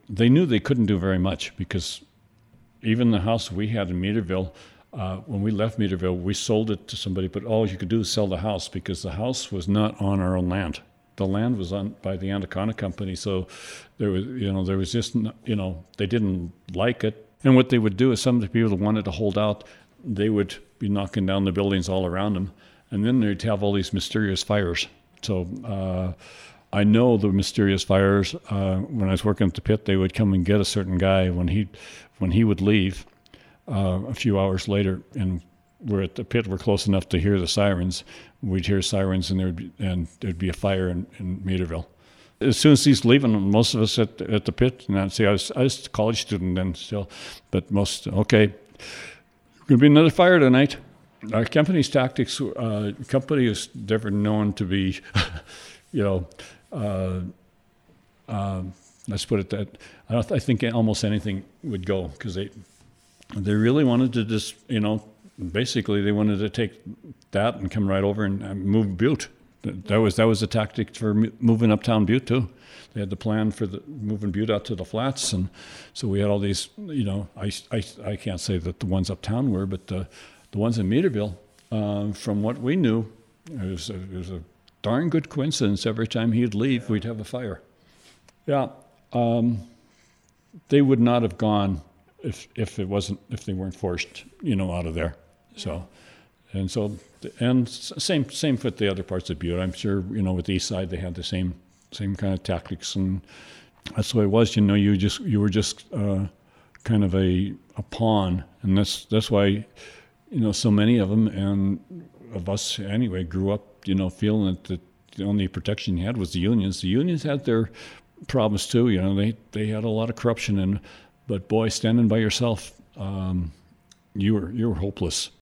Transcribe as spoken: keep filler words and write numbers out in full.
they knew they couldn't do very much because even the house we had in Meterville, uh, when we left Meterville, we sold it to somebody, but all you could do is sell the house because the house was not on our own land. The land was on by the Anaconda Company, so there was, you know, there was just, you know, they didn't like it. And what they would do is some of the people that wanted to hold out, they would be knocking down the buildings all around them, and then they'd have all these mysterious fires. So uh, I know the mysterious fires. Uh, when I was working at the pit, they would come and get a certain guy when he, when he would leave uh, a few hours later, and we're at the pit, we're close enough to hear the sirens. We'd hear sirens, and there'd be, and there'd be a fire in, in Meterville. As soon as he's leaving, most of us at at the pit, and I'd say I was I was a college student then still, but most okay. Gonna be another fire tonight. Our company's tactics, uh, company is never known to be, you know, uh, uh, let's put it that. I don't. I think almost anything would go because they they really wanted to just, you know. Basically, they wanted to take that and come right over and move Butte. That was that was a tactic for moving uptown Butte too. They had the plan for the moving Butte out to the flats, and so we had all these. You know, I, I, I can't say that the ones uptown were, but the the ones in Meterville, uh, from what we knew, it was, a, it was a darn good coincidence. Every time he'd leave, we'd have a fire. Yeah, um, they would not have gone if if it wasn't if they weren't forced, you know, out of there. So, and so, and same same with the other parts of Butte. I'm sure, you know, with the east side they had the same same kind of tactics, and that's the way it was. You know, you just you were just uh, kind of a a pawn, and that's that's why, you know, so many of them and of us anyway grew up, you know, feeling that the, the only protection you had was the unions. The unions had their problems too. You know, they they had a lot of corruption, and but boy, standing by yourself, um, you were you were hopeless.